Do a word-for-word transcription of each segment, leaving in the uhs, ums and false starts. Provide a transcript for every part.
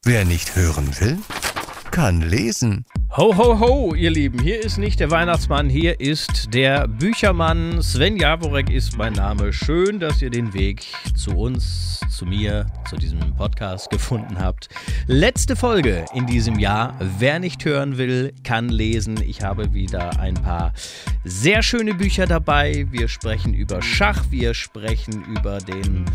Wer nicht hören will, kann lesen. Ho, ho, ho, ihr Lieben, hier ist nicht der Weihnachtsmann, hier ist der Büchermann. Sven Jaworek ist mein Name. Schön, dass ihr den Weg zu uns, zu mir, zu diesem Podcast gefunden habt. Letzte Folge in diesem Jahr. Wer nicht hören will, kann lesen. Ich habe wieder ein paar sehr schöne Bücher dabei. Wir sprechen über Schach, wir sprechen über den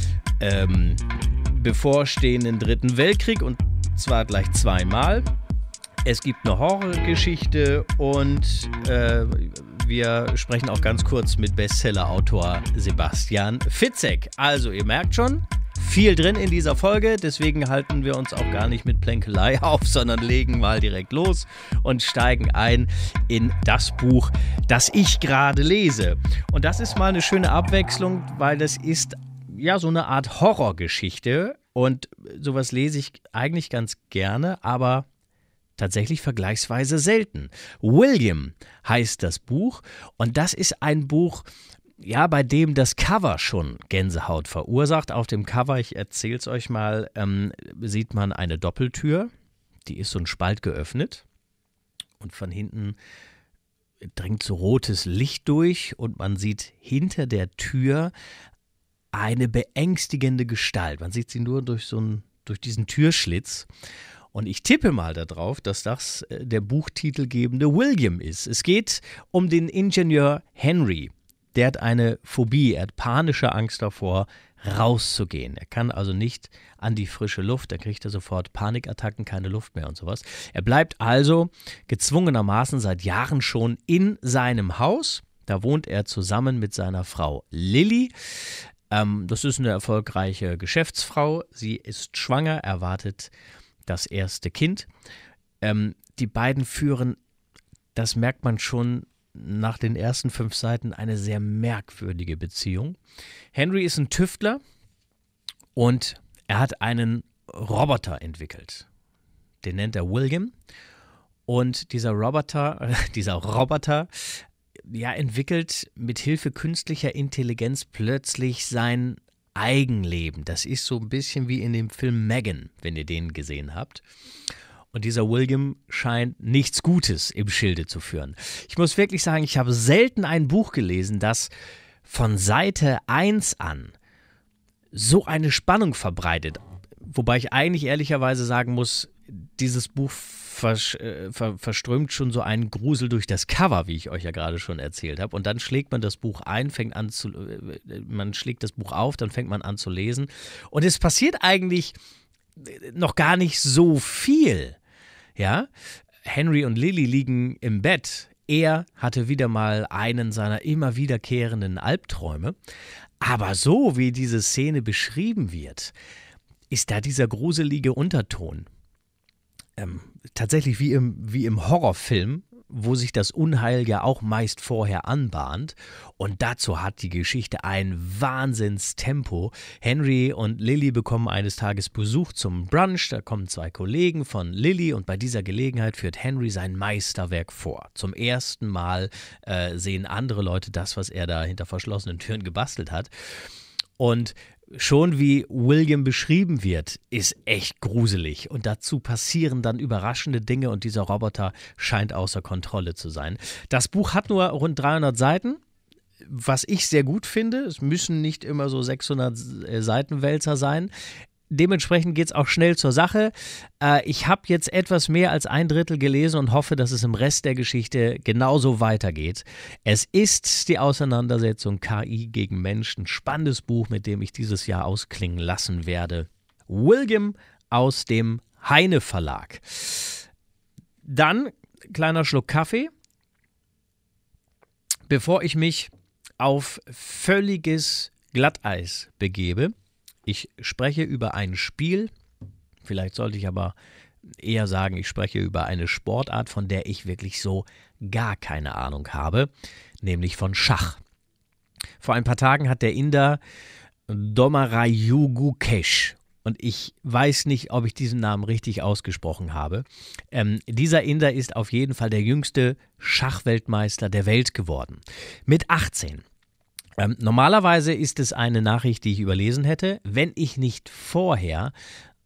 ähm, bevorstehenden Dritten Weltkrieg und zwar gleich zweimal. Es gibt eine Horrorgeschichte und äh, wir sprechen auch ganz kurz mit Bestseller-Autor Sebastian Fitzek. Also ihr merkt schon, viel drin in dieser Folge, deswegen halten wir uns auch gar nicht mit Plänkelei auf, sondern legen mal direkt los und steigen ein in das Buch, das ich gerade lese. Und das ist mal eine schöne Abwechslung, weil das ist ja so eine Art Horrorgeschichte und sowas lese ich eigentlich ganz gerne, aber tatsächlich vergleichsweise selten. William heißt das Buch und das ist ein Buch, ja, bei dem das Cover schon Gänsehaut verursacht. Auf dem Cover, ich erzähle es euch mal, ähm, sieht man eine Doppeltür, die ist so ein Spalt geöffnet und von hinten dringt so rotes Licht durch und man sieht hinter der Tür eine beängstigende Gestalt. Man sieht sie nur durch so einen, durch diesen Türschlitz. Und ich tippe mal darauf, dass das der buchtitelgebende William ist. Es geht um den Ingenieur Henry. Der hat eine Phobie, er hat panische Angst davor, rauszugehen. Er kann also nicht an die frische Luft, da kriegt er sofort Panikattacken, keine Luft mehr und sowas. Er bleibt also gezwungenermaßen seit Jahren schon in seinem Haus. Da wohnt er zusammen mit seiner Frau Lilly. Ähm, das ist eine erfolgreiche Geschäftsfrau. Sie ist schwanger, erwartet das erste Kind. Ähm, die beiden führen, das merkt man schon nach den ersten fünf Seiten, eine sehr merkwürdige Beziehung. Henry ist ein Tüftler und er hat einen Roboter entwickelt. Den nennt er William. Und dieser Roboter, äh, dieser Roboter, ja, entwickelt mit Hilfe künstlicher Intelligenz plötzlich sein Eigenleben. Das ist so ein bisschen wie in dem Film Megan, wenn ihr den gesehen habt. Und dieser William scheint nichts Gutes im Schilde zu führen. Ich muss wirklich sagen, ich habe selten ein Buch gelesen, das von Seite eins an so eine Spannung verbreitet. Wobei ich eigentlich ehrlicherweise sagen muss, dieses Buch vers- äh, ver- verströmt schon so einen Grusel durch das Cover, wie ich euch ja gerade schon erzählt habe. Und dann schlägt man das Buch ein, fängt an zu, äh, man schlägt das Buch auf, dann fängt man an zu lesen. Und es passiert eigentlich noch gar nicht so viel. Ja, Henry und Lilly liegen im Bett. Er hatte wieder mal einen seiner immer wiederkehrenden Albträume. Aber so wie diese Szene beschrieben wird, ist da dieser gruselige Unterton. Ähm, tatsächlich wie im, wie im Horrorfilm, wo sich das Unheil ja auch meist vorher anbahnt. Und dazu hat die Geschichte ein Wahnsinnstempo. Henry und Lilly bekommen eines Tages Besuch zum Brunch. Da kommen zwei Kollegen von Lilly und bei dieser Gelegenheit führt Henry sein Meisterwerk vor. Zum ersten Mal äh, sehen andere Leute das, was er da hinter verschlossenen Türen gebastelt hat. Und schon wie William beschrieben wird, ist echt gruselig. Und dazu passieren dann überraschende Dinge und dieser Roboter scheint außer Kontrolle zu sein. Das Buch hat nur rund dreihundert Seiten, was ich sehr gut finde. Es müssen nicht immer so sechshundert Seitenwälzer sein. Dementsprechend geht es auch schnell zur Sache. Äh, ich habe jetzt etwas mehr als ein Drittel gelesen und hoffe, dass es im Rest der Geschichte genauso weitergeht. Es ist die Auseinandersetzung K I gegen Menschen. Spannendes Buch, mit dem ich dieses Jahr ausklingen lassen werde. William aus dem Heine Verlag. Dann kleiner Schluck Kaffee, bevor ich mich auf völliges Glatteis begebe. Ich spreche über ein Spiel, vielleicht sollte ich aber eher sagen, ich spreche über eine Sportart, von der ich wirklich so gar keine Ahnung habe, nämlich von Schach. Vor ein paar Tagen hat der Inder Domarayu Gukesh, und ich weiß nicht, ob ich diesen Namen richtig ausgesprochen habe, ähm, dieser Inder ist auf jeden Fall der jüngste Schachweltmeister der Welt geworden. Mit achtzehn. Ähm, normalerweise ist es eine Nachricht, die ich überlesen hätte, wenn ich nicht vorher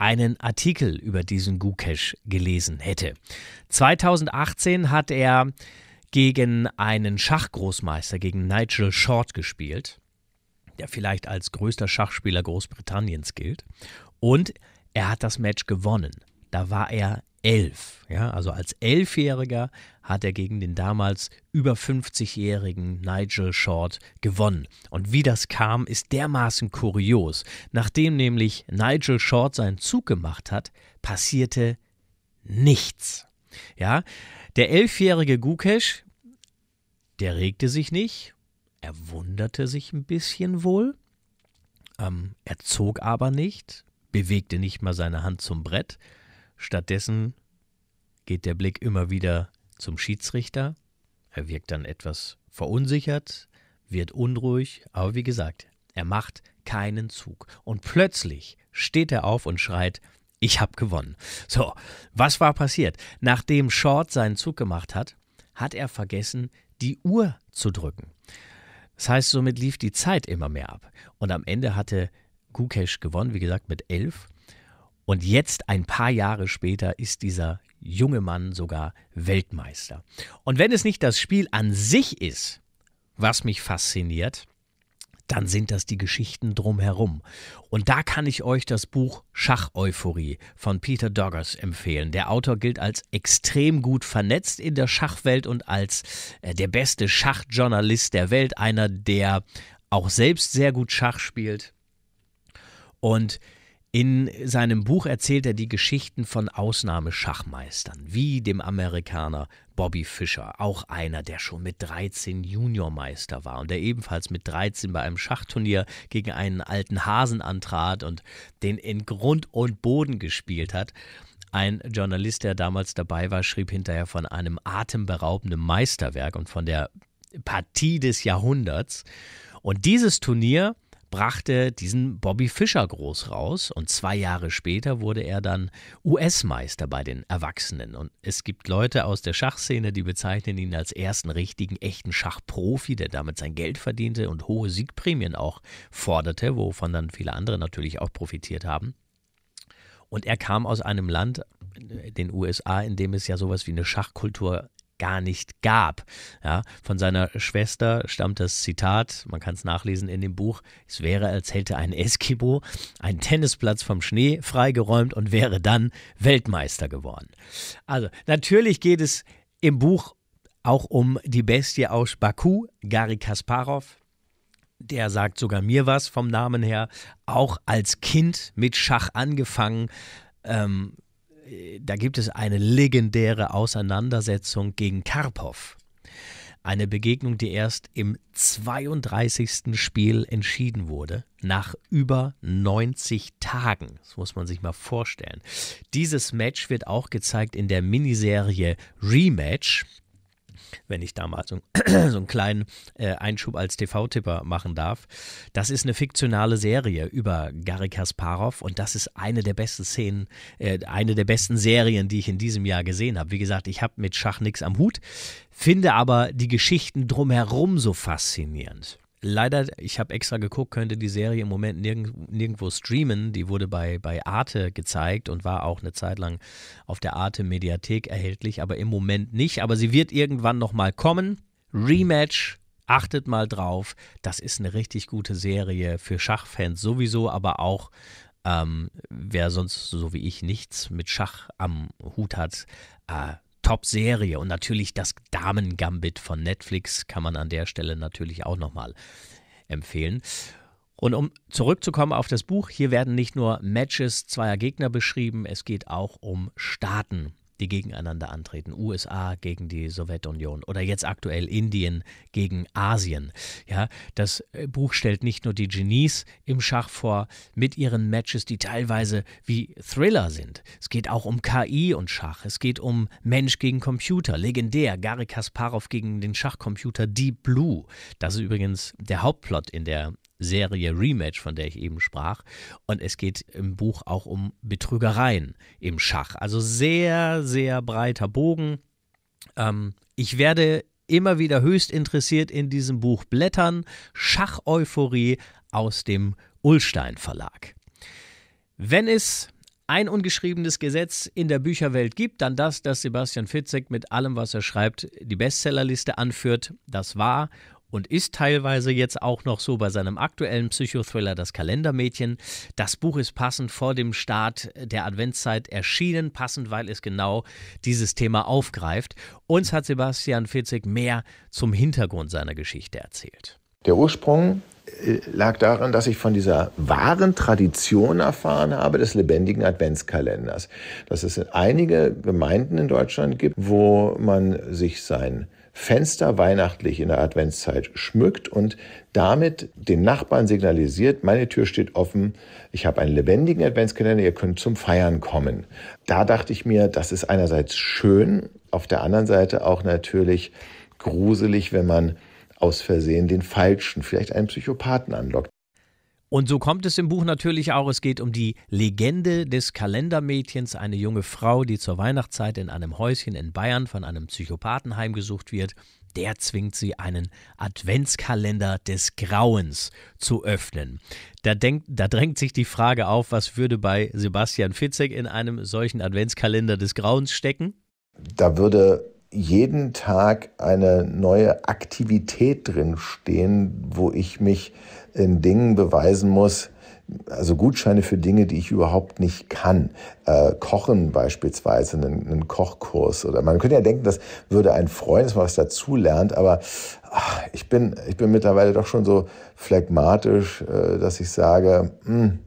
einen Artikel über diesen Gukesh gelesen hätte. zweitausendachtzehn hat er gegen einen Schachgroßmeister, gegen Nigel Short gespielt, der vielleicht als größter Schachspieler Großbritanniens gilt. Und er hat das Match gewonnen. Da war er elf. Ja, also als Elfjähriger hat er gegen den damals über fünfzigjährigen Nigel Short gewonnen. Und wie das kam, ist dermaßen kurios. Nachdem nämlich Nigel Short seinen Zug gemacht hat, passierte nichts. Ja, der elfjährige Gukesh, der regte sich nicht, er wunderte sich ein bisschen wohl, ähm, er zog aber nicht, bewegte nicht mal seine Hand zum Brett. Stattdessen geht der Blick immer wieder zum Schiedsrichter. Er wirkt dann etwas verunsichert, wird unruhig, aber wie gesagt, er macht keinen Zug. Und plötzlich steht er auf und schreit: Ich habe gewonnen. So, was war passiert? Nachdem Short seinen Zug gemacht hat, hat er vergessen, die Uhr zu drücken. Das heißt, somit lief die Zeit immer mehr ab. Und am Ende hatte Gukesh gewonnen, wie gesagt, mit elf. Und jetzt, ein paar Jahre später, ist dieser junge Mann sogar Weltmeister. Und wenn es nicht das Spiel an sich ist, was mich fasziniert, dann sind das die Geschichten drumherum. Und da kann ich euch das Buch Schach-Euphorie von Peter Doggers empfehlen. Der Autor gilt als extrem gut vernetzt in der Schachwelt und als äh, der beste Schachjournalist der Welt. Einer, der auch selbst sehr gut Schach spielt. Und in seinem Buch erzählt er die Geschichten von Ausnahmeschachmeistern, wie dem Amerikaner Bobby Fischer, auch einer, der schon mit dreizehn Juniormeister war und der ebenfalls mit dreizehn bei einem Schachturnier gegen einen alten Hasen antrat und den in Grund und Boden gespielt hat. Ein Journalist, der damals dabei war, schrieb hinterher von einem atemberaubenden Meisterwerk und von der Partie des Jahrhunderts. Und dieses Turnier brachte diesen Bobby Fischer groß raus und zwei Jahre später wurde er dann U S-Meister bei den Erwachsenen. Und es gibt Leute aus der Schachszene, die bezeichnen ihn als ersten richtigen, echten Schachprofi, der damit sein Geld verdiente und hohe Siegprämien auch forderte, wovon dann viele andere natürlich auch profitiert haben. Und er kam aus einem Land, den U S A, in dem es ja sowas wie eine Schachkultur gar nicht gab. Ja, von seiner Schwester stammt das Zitat, man kann es nachlesen in dem Buch: Es wäre, als hätte ein Eskimo einen Tennisplatz vom Schnee freigeräumt und wäre dann Weltmeister geworden. Also natürlich geht es im Buch auch um die Bestie aus Baku, Garry Kasparov. Der sagt sogar mir was vom Namen her, auch als Kind mit Schach angefangen. Ähm, Da gibt es eine legendäre Auseinandersetzung gegen Karpov. Eine Begegnung, die erst im zweiunddreißigsten Spiel entschieden wurde, nach über neunzig Tagen. Das muss man sich mal vorstellen. Dieses Match wird auch gezeigt in der Miniserie Rematch. Wenn ich da mal so, so einen kleinen äh, Einschub als T V-Tipper machen darf. Das ist eine fiktionale Serie über Garry Kasparov und das ist eine der besten Szenen, äh, eine der besten Serien, die ich in diesem Jahr gesehen habe. Wie gesagt, ich habe mit Schach nichts am Hut, finde aber die Geschichten drumherum so faszinierend. Leider, ich habe extra geguckt, könnte die Serie im Moment nirgend, nirgendwo streamen. Die wurde bei, bei Arte gezeigt und war auch eine Zeit lang auf der Arte-Mediathek erhältlich, aber im Moment nicht. Aber sie wird irgendwann nochmal kommen. Rematch, achtet mal drauf. Das ist eine richtig gute Serie für Schachfans sowieso, aber auch ähm, wer sonst so wie ich nichts mit Schach am Hut hat, äh, Top-Serie. Und natürlich das Damen-Gambit von Netflix kann man an der Stelle natürlich auch nochmal empfehlen. Und um zurückzukommen auf das Buch, hier werden nicht nur Matches zweier Gegner beschrieben, es geht auch um Staaten, die gegeneinander antreten. U S A gegen die Sowjetunion oder jetzt aktuell Indien gegen Asien. Ja, das Buch stellt nicht nur die Genies im Schach vor mit ihren Matches, die teilweise wie Thriller sind. Es geht auch um K I und Schach. Es geht um Mensch gegen Computer. Legendär, Garry Kasparov gegen den Schachcomputer Deep Blue. Das ist übrigens der Hauptplot in der Serie Rematch, von der ich eben sprach. Und es geht im Buch auch um Betrügereien im Schach. Also sehr, sehr breiter Bogen. Ähm, ich werde immer wieder höchst interessiert in diesem Buch blättern. Schach-Euphorie aus dem Ullstein Verlag. Wenn es ein ungeschriebenes Gesetz in der Bücherwelt gibt, dann das, dass Sebastian Fitzek mit allem, was er schreibt, die Bestsellerliste anführt. Das war und ist teilweise jetzt auch noch so bei seinem aktuellen Psychothriller Das Kalendermädchen. Das Buch ist passend vor dem Start der Adventszeit erschienen, passend, weil es genau dieses Thema aufgreift. Uns hat Sebastian Fitzek mehr zum Hintergrund seiner Geschichte erzählt. Der Ursprung lag daran, dass ich von dieser wahren Tradition erfahren habe des lebendigen Adventskalenders. Dass es einige Gemeinden in Deutschland gibt, wo man sich sein Fenster weihnachtlich in der Adventszeit schmückt und damit den Nachbarn signalisiert, meine Tür steht offen, ich habe einen lebendigen Adventskalender, ihr könnt zum Feiern kommen. Da dachte ich mir, das ist einerseits schön, auf der anderen Seite auch natürlich gruselig, wenn man aus Versehen den Falschen, vielleicht einen Psychopathen anlockt. Und so kommt es im Buch natürlich auch. Es geht um die Legende des Kalendermädchens, eine junge Frau, die zur Weihnachtszeit in einem Häuschen in Bayern von einem Psychopathen heimgesucht wird. Der zwingt sie, einen Adventskalender des Grauens zu öffnen. Da, denkt, da drängt sich die Frage auf, was würde bei Sebastian Fitzek in einem solchen Adventskalender des Grauens stecken? Da würde jeden Tag eine neue Aktivität drin stehen, wo ich mich in Dingen beweisen muss, also Gutscheine für Dinge, die ich überhaupt nicht kann. Äh, Kochen beispielsweise, einen, einen Kochkurs. Oder man könnte ja denken, das würde einen freuen, dass man was dazulernt, aber ach, ich bin, ich bin mittlerweile doch schon so phlegmatisch, äh, dass ich sage, mh,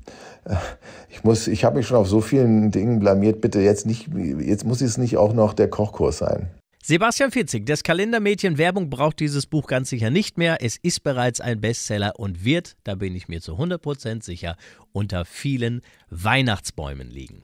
ich muss, ich habe mich schon auf so vielen Dingen blamiert, bitte jetzt nicht, jetzt muss es nicht auch noch der Kochkurs sein. Sebastian Fitzek, das Kalendermädchen, Werbung braucht dieses Buch ganz sicher nicht mehr. Es ist bereits ein Bestseller und wird, da bin ich mir zu hundert Prozent sicher, unter vielen Weihnachtsbäumen liegen.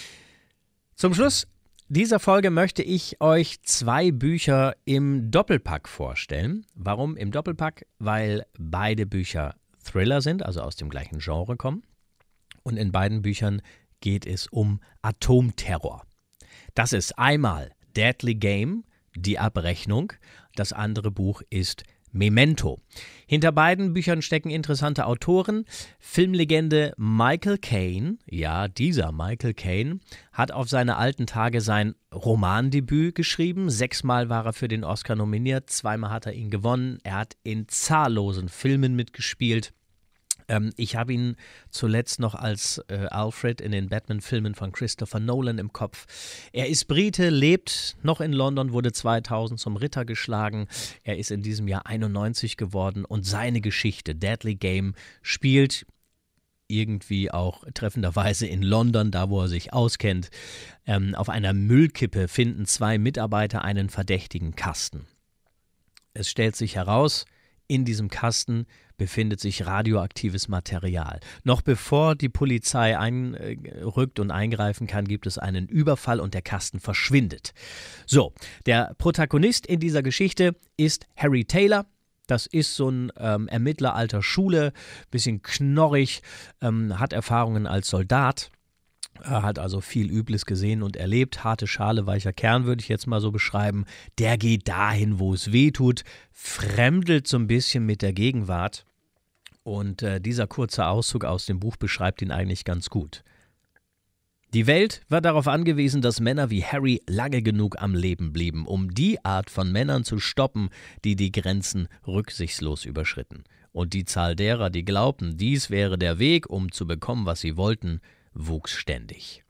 Zum Schluss dieser Folge möchte ich euch zwei Bücher im Doppelpack vorstellen. Warum im Doppelpack? Weil beide Bücher Thriller sind, also aus dem gleichen Genre kommen. Und in beiden Büchern geht es um Atomterror. Das ist einmal Deadly Game, die Abrechnung. Das andere Buch ist Memento. Hinter beiden Büchern stecken interessante Autoren. Filmlegende Michael Caine, ja, dieser Michael Caine, hat auf seine alten Tage sein Romandebüt geschrieben. Sechsmal war er für den Oscar nominiert, zweimal hat er ihn gewonnen. Er hat in zahllosen Filmen mitgespielt. Ich habe ihn zuletzt noch als äh, Alfred in den Batman-Filmen von Christopher Nolan im Kopf. Er ist Brite, lebt noch in London, wurde zweitausend zum Ritter geschlagen. Er ist in diesem Jahr einundneunzig geworden und seine Geschichte, Deadly Game, spielt irgendwie auch treffenderweise in London, da wo er sich auskennt. Ähm, auf einer Müllkippe finden zwei Mitarbeiter einen verdächtigen Kasten. Es stellt sich heraus, in diesem Kasten befindet sich radioaktives Material. Noch bevor die Polizei einrückt und eingreifen kann, gibt es einen Überfall und der Kasten verschwindet. So, der Protagonist in dieser Geschichte ist Harry Taylor. Das ist so ein ähm, Ermittler alter Schule, bisschen knorrig, ähm, hat Erfahrungen als Soldat. Er hat also viel Übles gesehen und erlebt. Harte Schale, weicher Kern, würde ich jetzt mal so beschreiben. Der geht dahin, wo es weh tut, fremdelt so ein bisschen mit der Gegenwart. Und äh, dieser kurze Auszug aus dem Buch beschreibt ihn eigentlich ganz gut. Die Welt war darauf angewiesen, dass Männer wie Harry lange genug am Leben blieben, um die Art von Männern zu stoppen, die die Grenzen rücksichtslos überschritten. Und die Zahl derer, die glaubten, dies wäre der Weg, um zu bekommen, was sie wollten, wuchs ständig.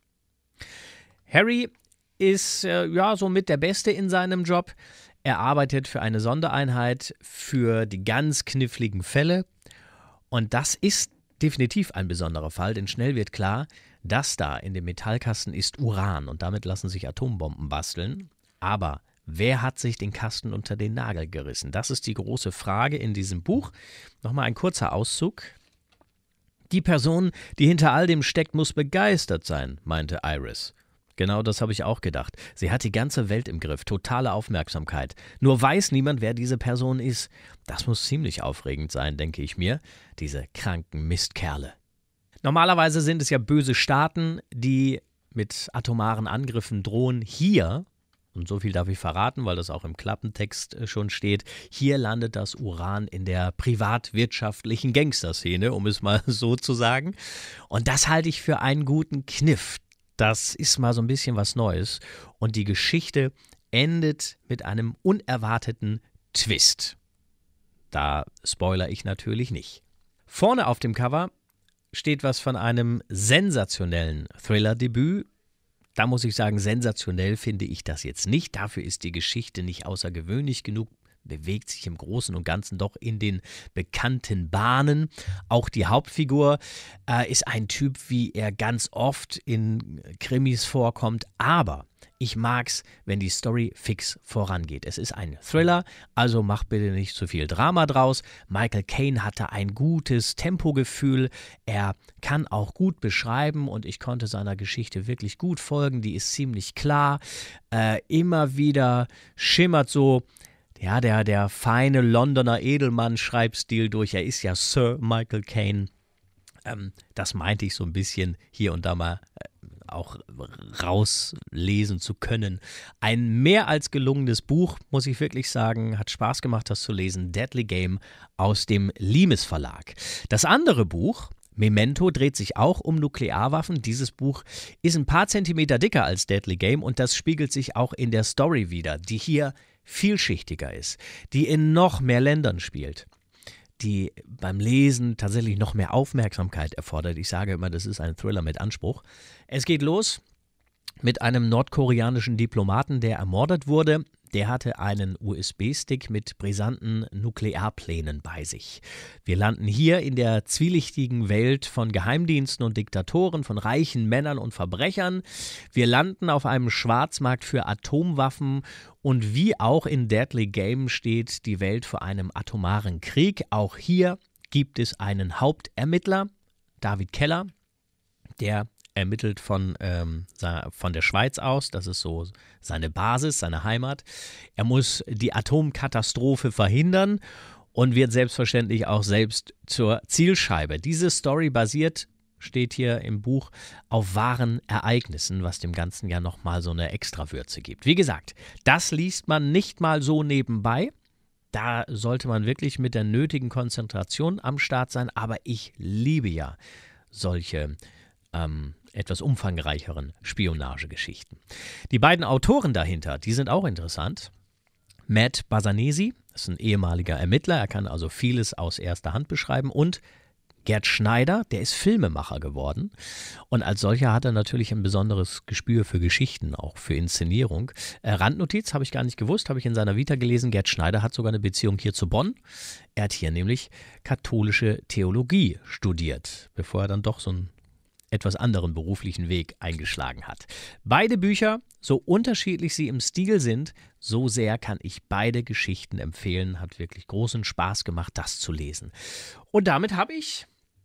Harry ist äh, ja somit der Beste in seinem Job. Er arbeitet für eine Sondereinheit für die ganz kniffligen Fälle. Und das ist definitiv ein besonderer Fall, denn schnell wird klar, das da in dem Metallkasten ist Uran und damit lassen sich Atombomben basteln. Aber wer hat sich den Kasten unter den Nagel gerissen? Das ist die große Frage in diesem Buch. Nochmal ein kurzer Auszug. Die Person, die hinter all dem steckt, muss begeistert sein, meinte Iris. Genau das habe ich auch gedacht. Sie hat die ganze Welt im Griff, totale Aufmerksamkeit. Nur weiß niemand, wer diese Person ist. Das muss ziemlich aufregend sein, denke ich mir. Diese kranken Mistkerle. Normalerweise sind es ja böse Staaten, die mit atomaren Angriffen drohen. Hier, und so viel darf ich verraten, weil das auch im Klappentext schon steht, hier landet das Uran in der privatwirtschaftlichen Gangsterszene, um es mal so zu sagen. Und das halte ich für einen guten Kniff. Das ist mal so ein bisschen was Neues. Und die Geschichte endet mit einem unerwarteten Twist. Da spoilere ich natürlich nicht. Vorne auf dem Cover steht was von einem sensationellen Thriller-Debüt. Da muss ich sagen, sensationell finde ich das jetzt nicht. Dafür ist die Geschichte nicht außergewöhnlich genug, bewegt sich im Großen und Ganzen doch in den bekannten Bahnen. Auch die Hauptfigur äh, ist ein Typ, wie er ganz oft in Krimis vorkommt, aber ich mag's, wenn die Story fix vorangeht. Es ist ein Thriller, also mach bitte nicht zu viel Drama draus. Michael Caine hatte ein gutes Tempogefühl. Er kann auch gut beschreiben und ich konnte seiner Geschichte wirklich gut folgen. Die ist ziemlich klar. Äh, immer wieder schimmert so ja, der, der feine Londoner Edelmann-Schreibstil durch. Er ist ja Sir Michael Caine. Ähm, das meinte ich so ein bisschen hier und da mal äh, auch rauslesen zu können. Ein mehr als gelungenes Buch, muss ich wirklich sagen. Hat Spaß gemacht, das zu lesen. Deadly Game aus dem Limes Verlag. Das andere Buch, Memento, dreht sich auch um Nuklearwaffen. Dieses Buch ist ein paar Zentimeter dicker als Deadly Game und das spiegelt sich auch in der Story wider, die hier vielschichtiger ist, die in noch mehr Ländern spielt, die beim Lesen tatsächlich noch mehr Aufmerksamkeit erfordert. Ich sage immer, das ist ein Thriller mit Anspruch. Es geht los mit einem nordkoreanischen Diplomaten, der ermordet wurde. Der hatte einen U S B-Stick mit brisanten Nuklearplänen bei sich. Wir landen hier in der zwielichtigen Welt von Geheimdiensten und Diktatoren, von reichen Männern und Verbrechern. Wir landen auf einem Schwarzmarkt für Atomwaffen und wie auch in Deadly Game steht die Welt vor einem atomaren Krieg. Auch hier gibt es einen Hauptermittler, David Keller, der ermittelt von, ähm, von der Schweiz aus, das ist so seine Basis, seine Heimat. Er muss die Atomkatastrophe verhindern und wird selbstverständlich auch selbst zur Zielscheibe. Diese Story basiert, steht hier im Buch, auf wahren Ereignissen, was dem Ganzen ja nochmal so eine Extrawürze gibt. Wie gesagt, das liest man nicht mal so nebenbei. Da sollte man wirklich mit der nötigen Konzentration am Start sein, aber ich liebe ja solche ähm, etwas umfangreicheren Spionagegeschichten. Die beiden Autoren dahinter, die sind auch interessant. Matt Basanesi ist ein ehemaliger Ermittler, er kann also vieles aus erster Hand beschreiben, und Gerd Schneider, der ist Filmemacher geworden und als solcher hat er natürlich ein besonderes Gespür für Geschichten, auch für Inszenierung. Äh, Randnotiz, habe ich gar nicht gewusst, habe ich in seiner Vita gelesen, Gerd Schneider hat sogar eine Beziehung hier zu Bonn. Er hat hier nämlich katholische Theologie studiert, bevor er dann doch so einen etwas anderen beruflichen Weg eingeschlagen hat. Beide Bücher, so unterschiedlich sie im Stil sind, so sehr kann ich beide Geschichten empfehlen. Hat wirklich großen Spaß gemacht, das zu lesen. Und damit habe ich,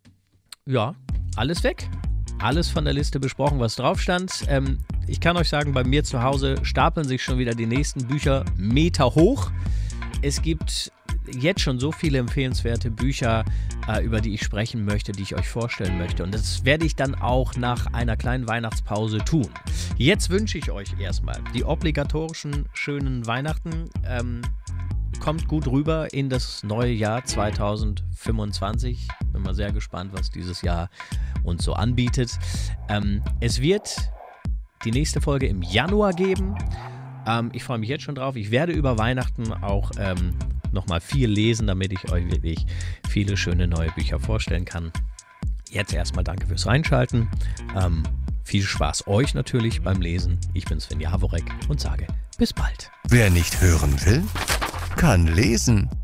ja, alles weg. Alles von der Liste besprochen, was drauf stand. Ähm, ich kann euch sagen, bei mir zu Hause stapeln sich schon wieder die nächsten Bücher Meter hoch. Es gibt jetzt schon so viele empfehlenswerte Bücher, äh, über die ich sprechen möchte, die ich euch vorstellen möchte. Und das werde ich dann auch nach einer kleinen Weihnachtspause tun. Jetzt wünsche ich euch erstmal die obligatorischen schönen Weihnachten. Ähm, kommt gut rüber in das neue Jahr zweitausendfünfundzwanzig. Bin mal sehr gespannt, was dieses Jahr uns so anbietet. Ähm, es wird die nächste Folge im Januar geben. Ähm, ich freue mich jetzt schon drauf. Ich werde über Weihnachten auch ähm, nochmal viel lesen, damit ich euch wirklich viele schöne neue Bücher vorstellen kann. Jetzt erstmal danke fürs Reinschalten. Ähm, viel Spaß euch natürlich beim Lesen. Ich bin Sven Jaworek und sage bis bald. Wer nicht hören will, kann lesen.